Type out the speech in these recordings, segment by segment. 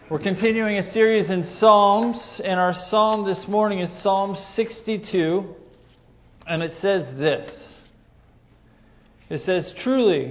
We're continuing a series in Psalms, and our psalm this morning is Psalm 62, and it says this. It says, "Truly,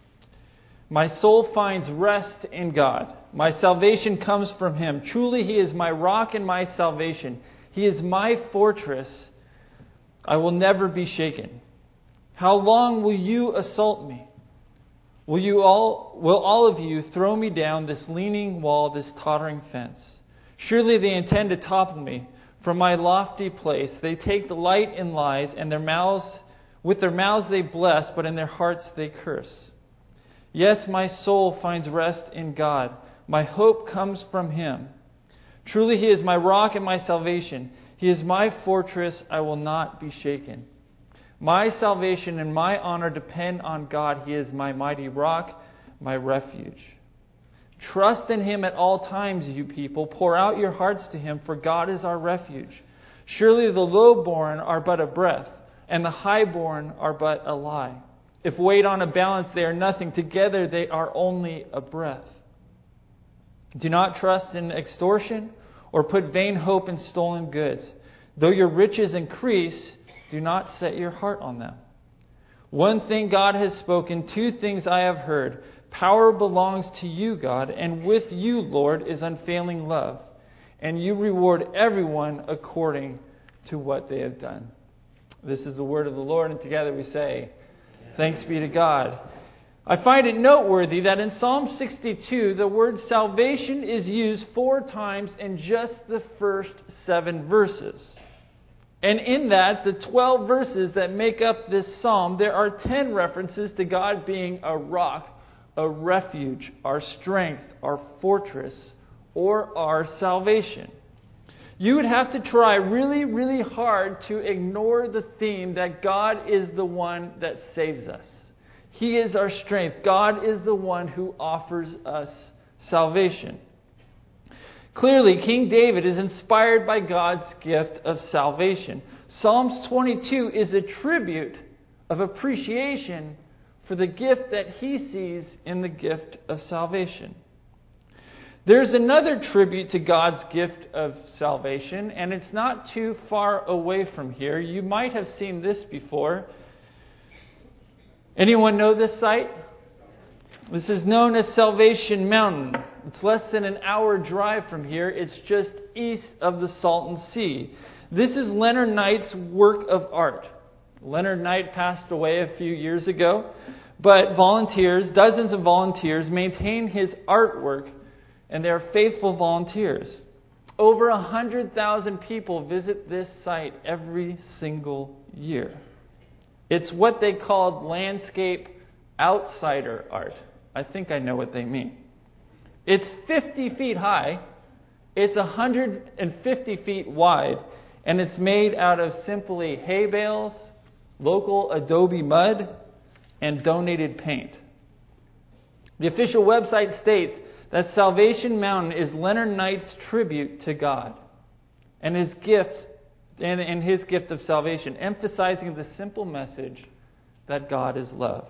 my soul finds rest in God. My salvation comes from Him. Truly, He is my rock and my salvation. He is my fortress. I will never be shaken. How long will you assault me? Will all of you throw me down this leaning wall, this tottering fence? Surely they intend to topple me from my lofty place. They take delight in lies, and with their mouths they bless, but in their hearts they curse. Yes, my soul finds rest in God. My hope comes from Him. Truly He is my rock and my salvation. He is my fortress. I will not be shaken. My salvation and my honor depend on God. He is my mighty rock, my refuge. Trust in Him at all times, you people. Pour out your hearts to Him, for God is our refuge. Surely the lowborn are but a breath, and the highborn are but a lie. If weighed on a balance, they are nothing. Together they are only a breath. Do not trust in extortion, or put vain hope in stolen goods. Though your riches increase, do not set your heart on them. One thing God has spoken, two things I have heard. Power belongs to you, God, and with you, Lord, is unfailing love. And you reward everyone according to what they have done." This is the word of the Lord, and together we say, thanks be to God. I find it noteworthy that in Psalm 62, the word salvation is used 4 times in just the first 7 verses. And in that, the 12 verses that make up this psalm, there are 10 references to God being a rock, a refuge, our strength, our fortress, or our salvation. You would have to try really, really hard to ignore the theme that God is the one that saves us. He is our strength. God is the one who offers us salvation. Clearly, King David is inspired by God's gift of salvation. Psalms 22 is a tribute of appreciation for the gift that he sees in the gift of salvation. There's another tribute to God's gift of salvation, and it's not too far away from here. You might have seen this before. Anyone know this site? This is known as Salvation Mountain. It's less than an hour drive from here. It's just east of the Salton Sea. This is Leonard Knight's work of art. Leonard Knight passed away a few years ago, but dozens of volunteers, maintain his artwork, and they are faithful volunteers. Over 100,000 people visit this site every single year. It's what they called landscape outsider art. I think I know what they mean. It's 50 feet high, it's 150 feet wide, and it's made out of simply hay bales, local adobe mud, and donated paint. The official website states that Salvation Mountain is Leonard Knight's tribute to God and his gift of salvation, emphasizing the simple message that God is love.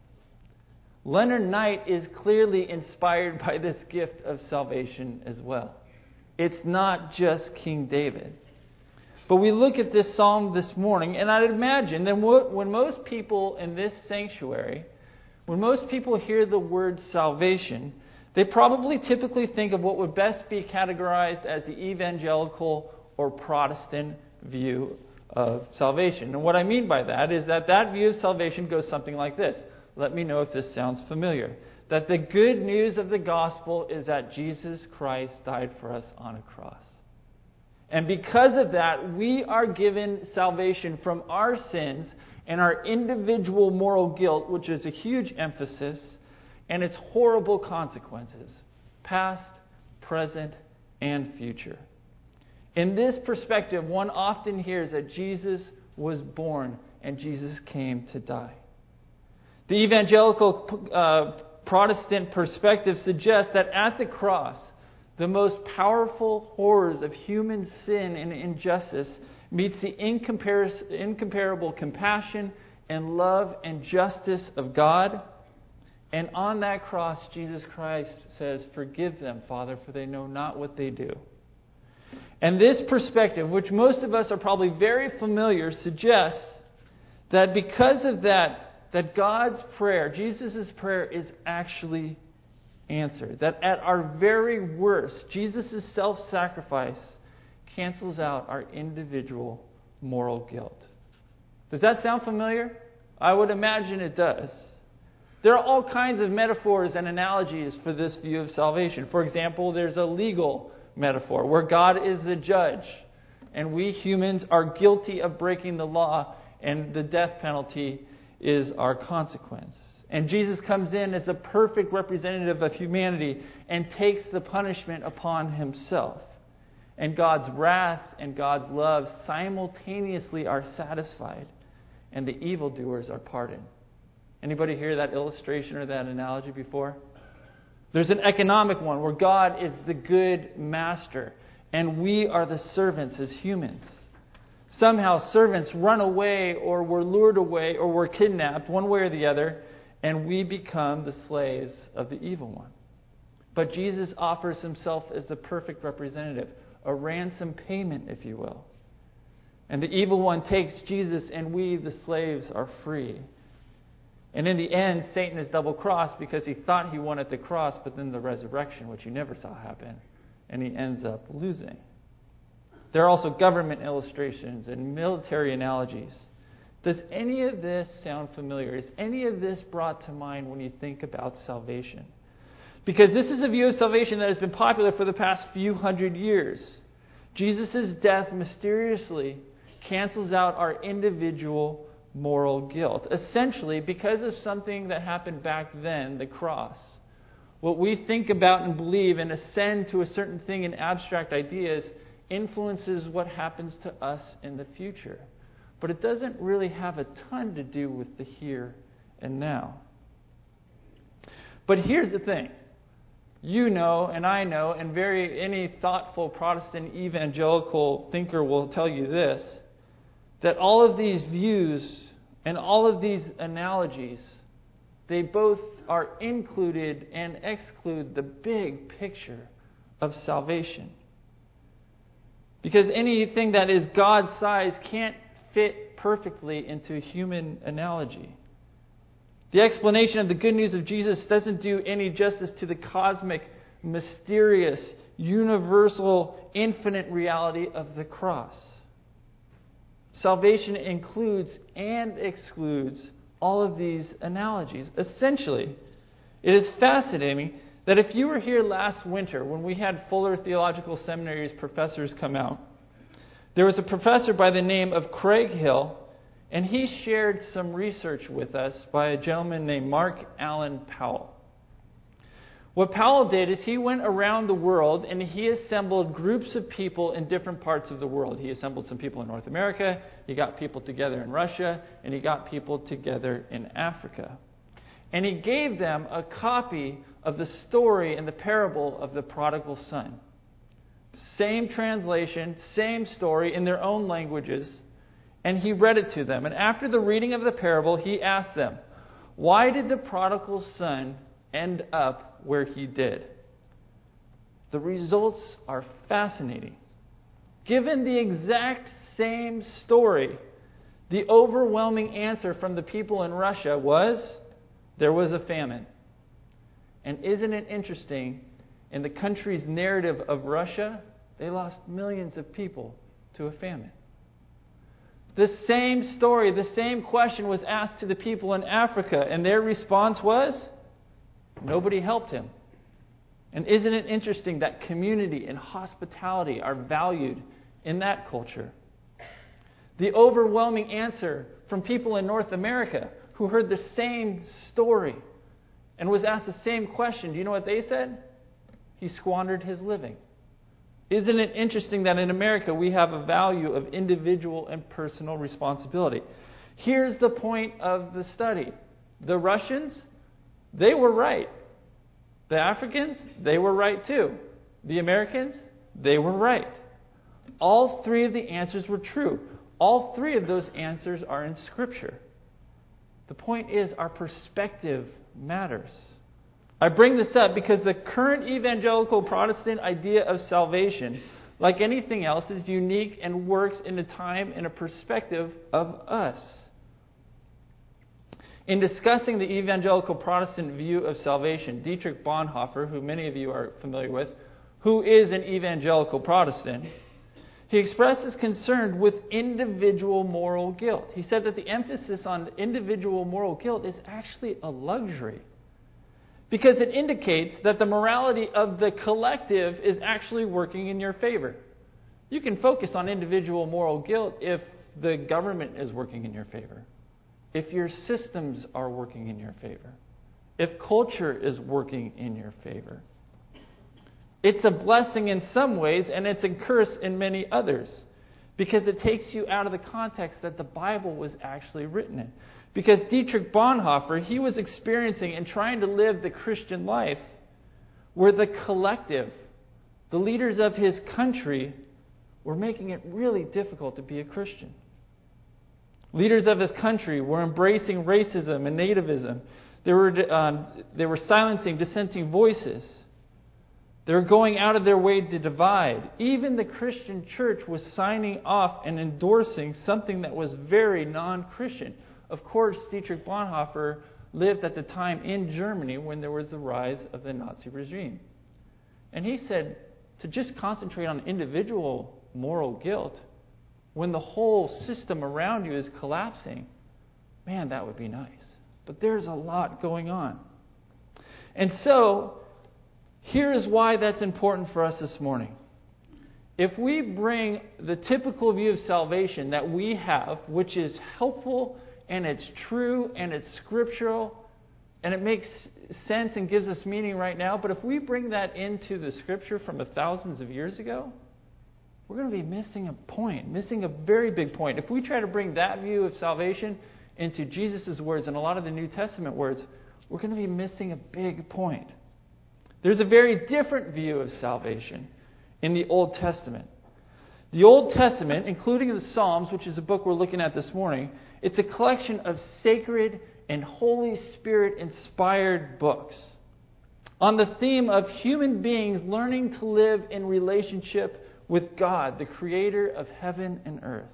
Leonard Knight is clearly inspired by this gift of salvation as well. It's not just King David. But we look at this psalm this morning, and I'd imagine that when most people in this sanctuary, when most people hear the word salvation, they probably typically think of what would best be categorized as the evangelical or Protestant view of salvation. And what I mean by that is that view of salvation goes something like this. Let me know if this sounds familiar. That the good news of the gospel is that Jesus Christ died for us on a cross. And because of that, we are given salvation from our sins and our individual moral guilt, which is a huge emphasis, and its horrible consequences, past, present, and future. In this perspective, one often hears that Jesus was born and Jesus came to die. The evangelical Protestant perspective suggests that at the cross, the most powerful horrors of human sin and injustice meets the incomparable compassion and love and justice of God. And on that cross, Jesus Christ says, "Forgive them, Father, for they know not what they do." And this perspective, which most of us are probably very familiar, suggests that because of that God's prayer, Jesus' prayer, is actually answered. That at our very worst, Jesus' self-sacrifice cancels out our individual moral guilt. Does that sound familiar? I would imagine it does. There are all kinds of metaphors and analogies for this view of salvation. For example, there's a legal metaphor where God is the judge and we humans are guilty of breaking the law and the death penalty is our consequence. And Jesus comes in as a perfect representative of humanity and takes the punishment upon himself. And God's wrath and God's love simultaneously are satisfied, and the evildoers are pardoned. Anybody hear that illustration or that analogy before? There's an economic one where God is the good master, and we are the servants as humans. Somehow servants run away or were lured away or were kidnapped, one way or the other, and we become the slaves of the evil one. But Jesus offers himself as the perfect representative, a ransom payment, if you will. And the evil one takes Jesus, and we, the slaves, are free. And in the end, Satan is double-crossed because he thought he won at the cross, but then the resurrection, which he never saw happen, and he ends up losing. There are also government illustrations and military analogies. Does any of this sound familiar? Is any of this brought to mind when you think about salvation? Because this is a view of salvation that has been popular for the past few hundred years. Jesus' death mysteriously cancels out our individual moral guilt. Essentially, because of something that happened back then, the cross. What we think about and believe and ascend to a certain thing in abstract ideas influences what happens to us in the future. But it doesn't really have a ton to do with the here and now. But here's the thing. You know, and I know, and any thoughtful Protestant evangelical thinker will tell you this, that all of these views and all of these analogies, they both are included and exclude the big picture of salvation. Because anything that is God-sized can't fit perfectly into human analogy. The explanation of the good news of Jesus doesn't do any justice to the cosmic, mysterious, universal, infinite reality of the cross. Salvation includes and excludes all of these analogies. Essentially, it is fascinating that if you were here last winter when we had Fuller Theological Seminary's professors come out, there was a professor by the name of Craig Hill, and he shared some research with us by a gentleman named Mark Allen Powell. What Powell did is he went around the world and he assembled groups of people in different parts of the world. He assembled some people in North America, he got people together in Russia, and he got people together in Africa. And he gave them a copy of the story and the parable of the prodigal son. Same translation, same story in their own languages. And he read it to them. And after the reading of the parable, he asked them, why did the prodigal son end up where he did? The results are fascinating. Given the exact same story, the overwhelming answer from the people in Russia was, there was a famine. And isn't it interesting, in the country's narrative of Russia, they lost millions of people to a famine. The same story, the same question was asked to the people in Africa, and their response was, nobody helped him. And isn't it interesting that community and hospitality are valued in that culture? The overwhelming answer from people in North America who heard the same story and was asked the same question, do you know what they said? He squandered his living. Isn't it interesting that in America we have a value of individual and personal responsibility? Here's the point of the study. The Russians, they were right. The Africans, they were right too. The Americans, they were right. All three of the answers were true. All three of those answers are in Scripture. The point is, our perspective matters. I bring this up because the current evangelical Protestant idea of salvation, like anything else, is unique and works in a time and a perspective of us. In discussing the evangelical Protestant view of salvation, Dietrich Bonhoeffer, who many of you are familiar with, who is an evangelical Protestant, he expresses concern with individual moral guilt. He said that the emphasis on individual moral guilt is actually a luxury, because it indicates that the morality of the collective is actually working in your favor. You can focus on individual moral guilt if the government is working in your favor, if your systems are working in your favor, if culture is working in your favor. It's a blessing in some ways, and it's a curse in many others, because it takes you out of the context that the Bible was actually written in. Because Dietrich Bonhoeffer, he was experiencing and trying to live the Christian life where the collective, the leaders of his country, were making it really difficult to be a Christian. Leaders of his country were embracing racism and nativism. They were silencing dissenting voices. They were going out of their way to divide. Even the Christian church was signing off and endorsing something that was very non-Christian. Of course, Dietrich Bonhoeffer lived at the time in Germany when there was the rise of the Nazi regime. And he said to just concentrate on individual moral guilt when the whole system around you is collapsing, man, that would be nice. But there's a lot going on. And so, here is why that's important for us this morning. If we bring the typical view of salvation that we have, which is helpful and it's true and it's scriptural and it makes sense and gives us meaning right now, but if we bring that into the scripture from thousands of years ago, we're going to be missing a point, missing a very big point. If we try to bring that view of salvation into Jesus' words and a lot of the New Testament words, we're going to be missing a big point. There's a very different view of salvation in the Old Testament. The Old Testament, including the Psalms, which is a book we're looking at this morning, it's a collection of sacred and Holy Spirit-inspired books on the theme of human beings learning to live in relationship with God, the creator of heaven and earth.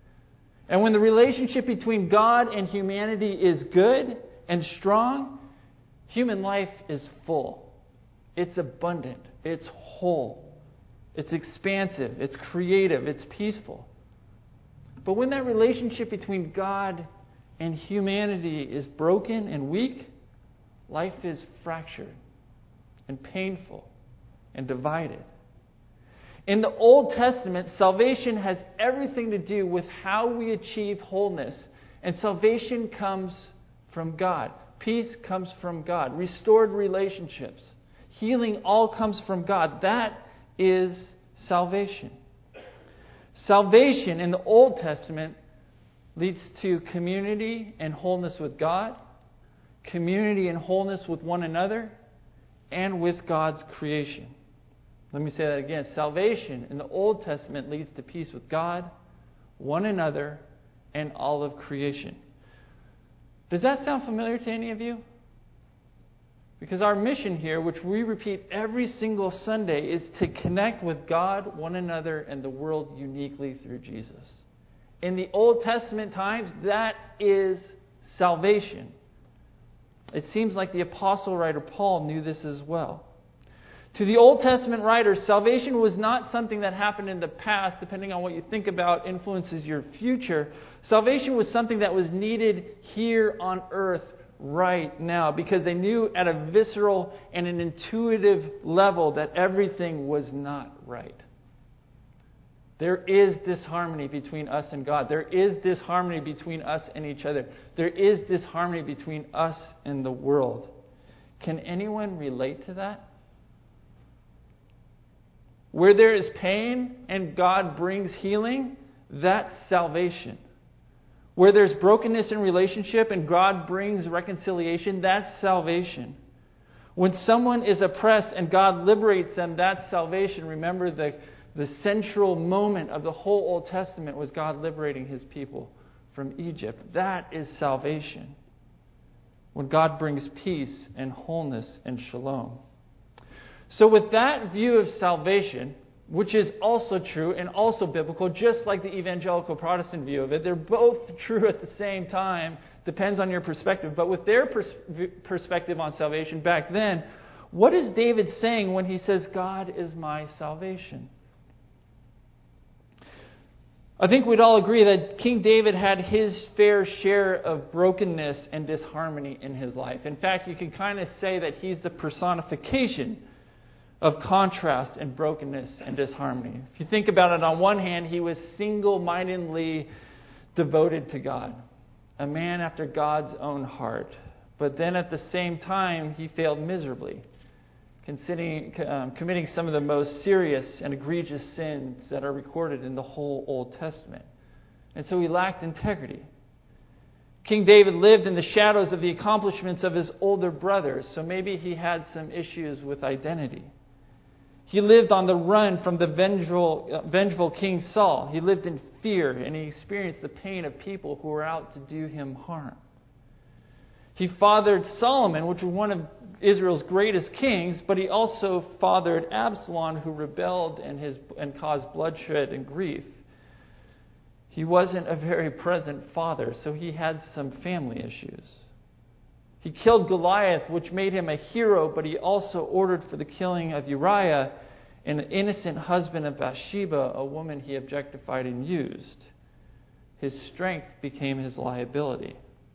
And when the relationship between God and humanity is good and strong, human life is full. It's abundant. It's whole. It's expansive. It's creative. It's peaceful. But when that relationship between God and humanity is broken and weak, life is fractured and painful and divided. In the Old Testament, salvation has everything to do with how we achieve wholeness. And salvation comes from God. Peace comes from God. Restored relationships. Healing all comes from God. That is salvation. Salvation in the Old Testament leads to community and wholeness with God, community and wholeness with one another, and with God's creation. Let me say that again. Salvation in the Old Testament leads to peace with God, one another, and all of creation. Does that sound familiar to any of you? Because our mission here, which we repeat every single Sunday, is to connect with God, one another, and the world uniquely through Jesus. In the Old Testament times, that is salvation. It seems like the apostle writer Paul knew this as well. To the Old Testament writers, salvation was not something that happened in the past, depending on what you think about influences your future. Salvation was something that was needed here on earth right now, because they knew at a visceral and an intuitive level that everything was not right. There is disharmony between us and God. There is disharmony between us and each other. There is disharmony between us and the world. Can anyone relate to that? Where there is pain and God brings healing, that's salvation. Where there's brokenness in relationship and God brings reconciliation, that's salvation. When someone is oppressed and God liberates them, that's salvation. Remember, the central moment of the whole Old Testament was God liberating His people from Egypt. That is salvation. when God brings peace and wholeness and shalom. So with that view of salvation, which is also true and also biblical, just like the evangelical Protestant view of it, they're both true at the same time, depends on your perspective. But with their perspective on salvation back then, what is David saying when he says, God is my salvation? I think we'd all agree that King David had his fair share of brokenness and disharmony in his life. In fact, you can kind of say that he's the personification of contrast and brokenness and disharmony. If you think about it, on one hand, he was single-mindedly devoted to God, a man after God's own heart. But then at the same time, he failed miserably, committing some of the most serious and egregious sins that are recorded in the whole Old Testament. And so he lacked integrity. King David lived in the shadows of the accomplishments of his older brothers, so maybe he had some issues with identity. He lived on the run from the vengeful King Saul. He lived in fear, and he experienced the pain of people who were out to do him harm. He fathered Solomon, which was one of Israel's greatest kings, but he also fathered Absalom, who rebelled and caused bloodshed and grief. He wasn't a very present father, so he had some family issues. He killed Goliath, which made him a hero, but he also ordered for the killing of Uriah, an innocent husband of Bathsheba, a woman he objectified and used. His strength became his liability.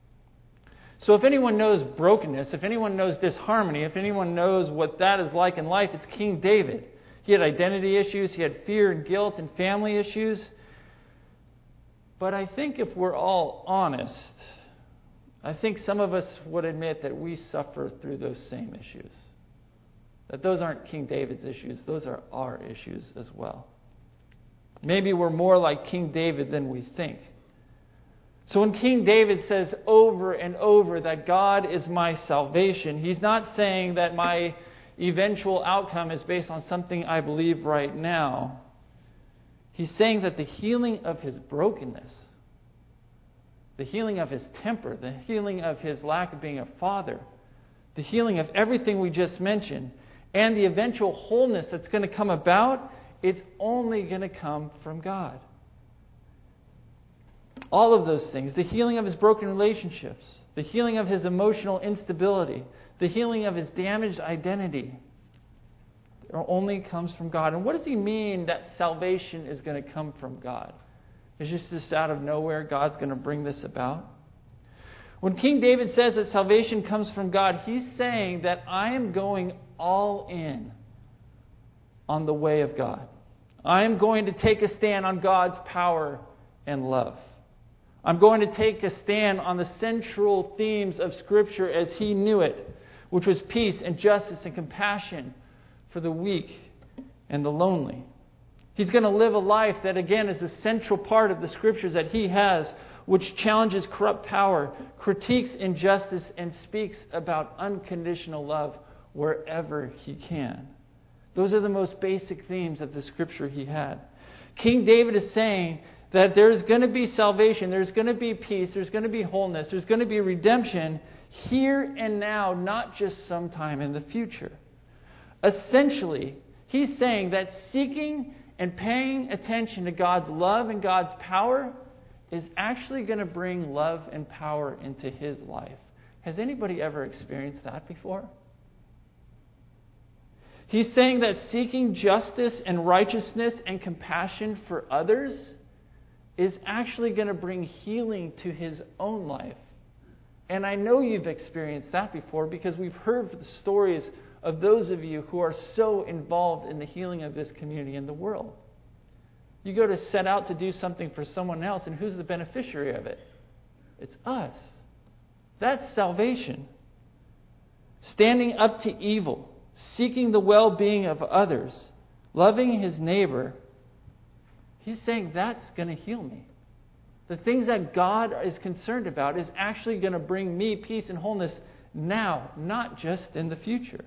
So if anyone knows brokenness, if anyone knows disharmony, if anyone knows what that is like in life, it's King David. He had identity issues, he had fear and guilt and family issues. But I think if we're all honest, I think some of us would admit that we suffer through those same issues. That those aren't King David's issues, those are our issues as well. Maybe we're more like King David than we think. So when King David says over and over that God is my salvation, he's not saying that my eventual outcome is based on something I believe right now. He's saying that the healing of his brokenness, the healing of his temper, the healing of his lack of being a father, the healing of everything we just mentioned, and the eventual wholeness that's going to come about, it's only going to come from God. All of those things, the healing of his broken relationships, the healing of his emotional instability, the healing of his damaged identity, it only comes from God. And what does he mean that salvation is going to come from God? It's just out of nowhere God's going to bring this about? When King David says that salvation comes from God, he's saying that I am going all in on the way of God. I am going to take a stand on God's power and love. I'm going to take a stand on the central themes of Scripture as he knew it, which was peace and justice and compassion for the weak and the lonely. He's going to live a life that, again, is a central part of the Scriptures that he has, which challenges corrupt power, critiques injustice, and speaks about unconditional love wherever he can. Those are the most basic themes of the Scripture he had. King David is saying that there's going to be salvation, there's going to be peace, there's going to be wholeness, there's going to be redemption here and now, not just sometime in the future. Essentially, he's saying that seeking and paying attention to God's love and God's power is actually going to bring love and power into his life. Has anybody ever experienced that before? He's saying that seeking justice and righteousness and compassion for others is actually going to bring healing to his own life. And I know you've experienced that before because we've heard the stories of those of you who are so involved in the healing of this community and the world. You go to set out to do something for someone else, and who's the beneficiary of it? It's us. That's salvation. Standing up to evil, seeking the well-being of others, loving his neighbor, he's saying that's going to heal me. The things that God is concerned about is actually going to bring me peace and wholeness now, not just in the future.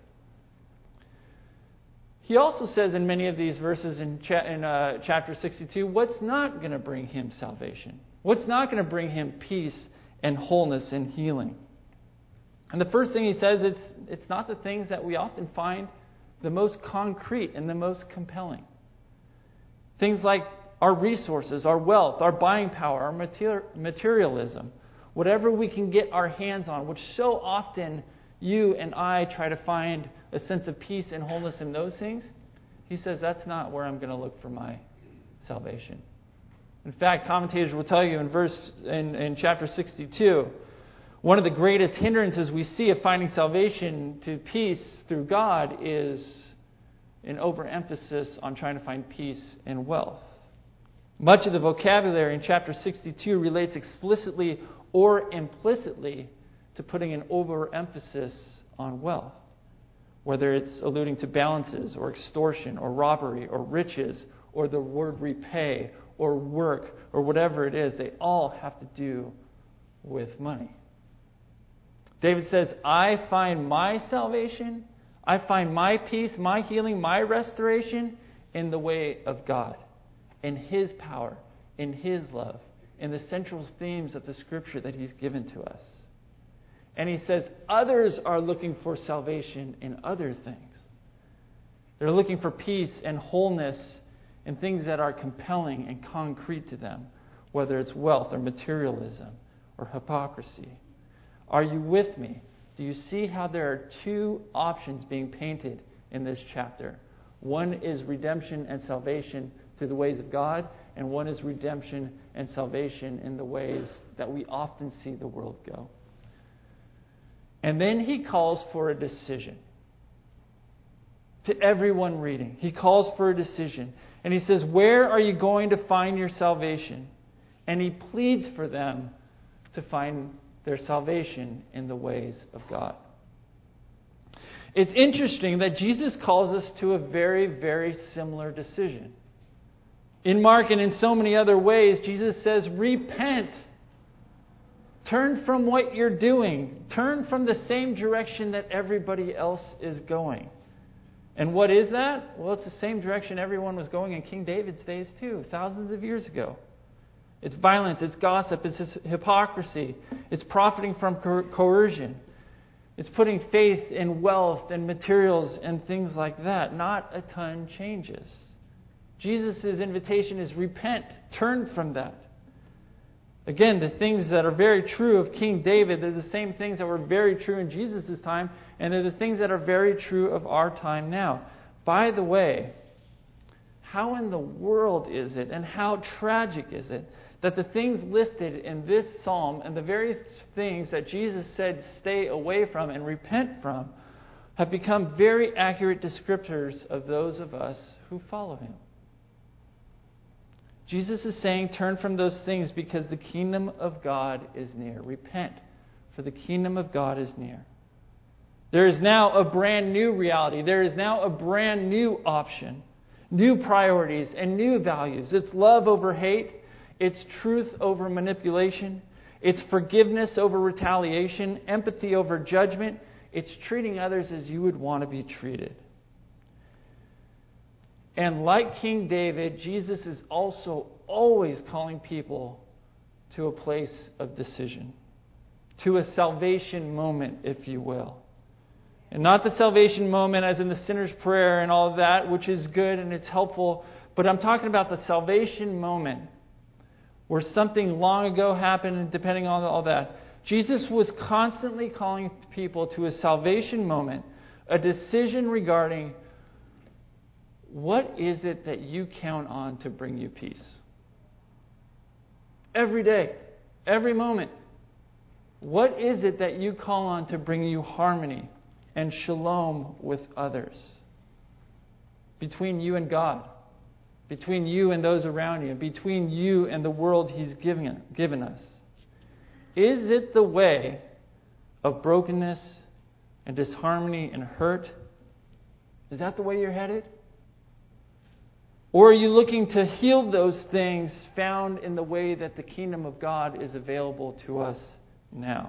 He also says in many of these verses in chapter 62, what's not going to bring him salvation? What's not going to bring him peace and wholeness and healing? And the first thing he says, it's not the things that we often find the most concrete and the most compelling. Things like our resources, our wealth, our buying power, our materialism, whatever we can get our hands on, which so often you and I try to find a sense of peace and wholeness in those things. He says that's not where I'm going to look for my salvation. In fact, commentators will tell you in chapter 62, one of the greatest hindrances we see of finding salvation to peace through God is an overemphasis on trying to find peace in wealth. Much of the vocabulary in chapter 62 relates explicitly or implicitly to putting an overemphasis on wealth, whether it's alluding to balances or extortion or robbery or riches or the word repay or work or whatever it is. They all have to do with money. David says, I find my salvation, I find my peace, my healing, my restoration in the way of God, in His power, in His love, in the central themes of the Scripture that He's given to us. And he says others are looking for salvation in other things. They're looking for peace and wholeness in things that are compelling and concrete to them, whether it's wealth or materialism or hypocrisy. Are you with me? Do you see how there are two options being painted in this chapter? One is redemption and salvation through the ways of God, and one is redemption and salvation in the ways that we often see the world go. And then he calls for a decision. To everyone reading, he calls for a decision. And he says, where are you going to find your salvation? And he pleads for them to find their salvation in the ways of God. It's interesting that Jesus calls us to a very, very similar decision. In Mark and in so many other ways, Jesus says, repent. Turn from what you're doing. Turn from the same direction that everybody else is going. And what is that? Well, it's the same direction everyone was going in King David's days too, thousands of years ago. It's violence, it's gossip, it's hypocrisy, it's profiting from coercion. It's putting faith in wealth and materials and things like that. Not a ton changes. Jesus' invitation is repent, turn from that. Again, the things that are very true of King David, they're the same things that were very true in Jesus' time, and they're the things that are very true of our time now. By the way, how in the world is it, and how tragic is it, that the things listed in this psalm and the very things that Jesus said stay away from and repent from have become very accurate descriptors of those of us who follow Him? Jesus is saying, turn from those things because the kingdom of God is near. Repent, for the kingdom of God is near. There is now a brand new reality. There is now a brand new option, new priorities and new values. It's love over hate. It's truth over manipulation. It's forgiveness over retaliation, empathy over judgment. It's treating others as you would want to be treated. And like King David, Jesus is also always calling people to a place of decision, to a salvation moment, if you will. And not the salvation moment as in the sinner's prayer and all of that, which is good and it's helpful, but I'm talking about the salvation moment where something long ago happened, and depending on all that. Jesus was constantly calling people to a salvation moment, a decision regarding what is it that you count on to bring you peace? Every day, every moment. What is it that you call on to bring you harmony and shalom with others? Between you and God. Between you and those around you. Between you and the world He's given us. Is it the way of brokenness and disharmony and hurt? Is that the way you're headed? Or are you looking to heal those things found in the way that the kingdom of God is available to us now?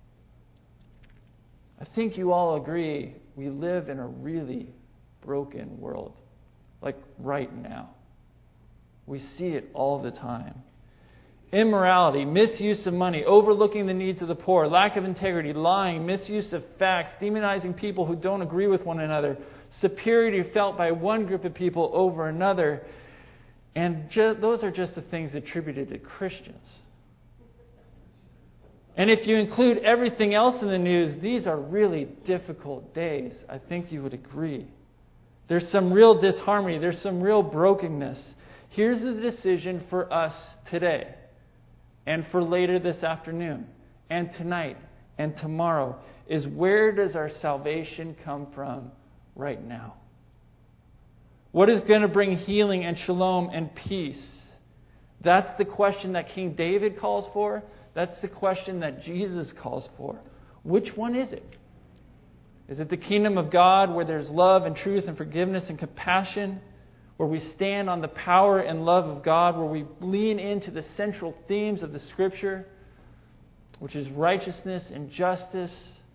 I think you all agree we live in a really broken world. Like right now. We see it all the time. immorality, misuse of money, overlooking the needs of the poor, lack of integrity, lying, misuse of facts, demonizing people who don't agree with one another, superiority felt by one group of people over another. And those are just the things attributed to Christians. And if you include everything else in the news, these are really difficult days. I think you would agree. There's some real disharmony. There's some real brokenness. Here's the decision for us today, and for later this afternoon, and tonight, and tomorrow, is where does our salvation come from right now? What is going to bring healing and shalom and peace? That's the question that King David calls for. That's the question that Jesus calls for. Which one is it? Is it the kingdom of God where there's love and truth and forgiveness and compassion? Where we stand on the power and love of God? Where we lean into the central themes of the Scripture? Which is righteousness and justice?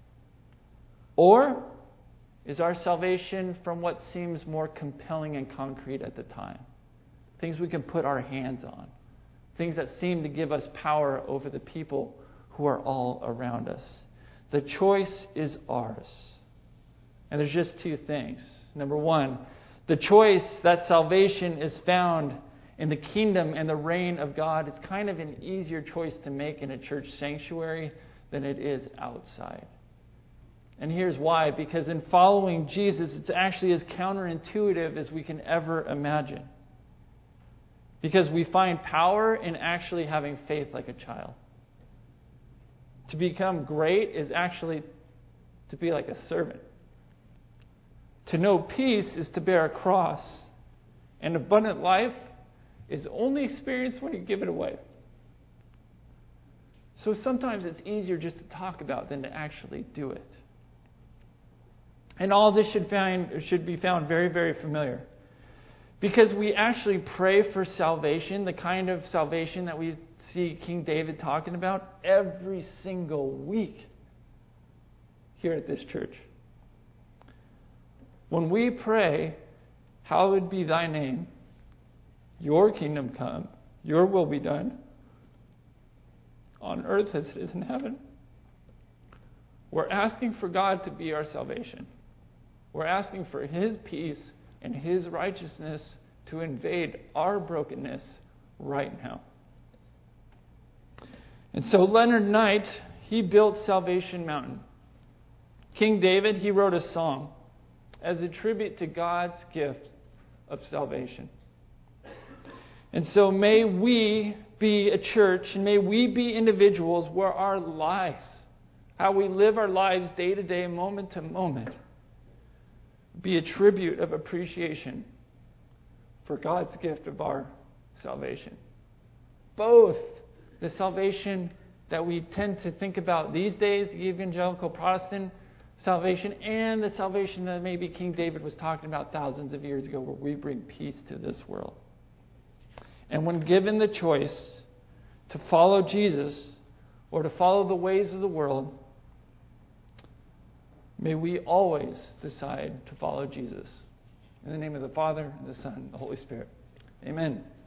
Or is our salvation from what seems more compelling and concrete at the time? Things we can put our hands on. Things that seem to give us power over the people who are all around us. The choice is ours. And there's just two things. Number one, the choice that salvation is found in the kingdom and the reign of God. It's kind of an easier choice to make in a church sanctuary than it is outside. And here's why. Because in following Jesus, it's actually as counterintuitive as we can ever imagine. Because we find power in actually having faith like a child. To become great is actually to be like a servant. To know peace is to bear a cross. And abundant life is only experienced when you give it away. So sometimes it's easier just to talk about than to actually do it. And all this should be found very, very familiar. Because we actually pray for salvation, the kind of salvation that we see King David talking about, every single week here at this church. When we pray, hallowed be thy name, your kingdom come, your will be done, on earth as it is in heaven, we're asking for God to be our salvation. We're asking for His peace and His righteousness to invade our brokenness right now. And so Leonard Knight, he built Salvation Mountain. King David, he wrote a song as a tribute to God's gift of salvation. And so may we be a church, and may we be individuals where our lives, how we live our lives day to day, moment to moment, be a tribute of appreciation for God's gift of our salvation. Both the salvation that we tend to think about these days, the evangelical Protestant salvation, and the salvation that maybe King David was talking about thousands of years ago, where we bring peace to this world. And when given the choice to follow Jesus or to follow the ways of the world, may we always decide to follow Jesus. In the name of the Father, and the Son, and the Holy Spirit. Amen.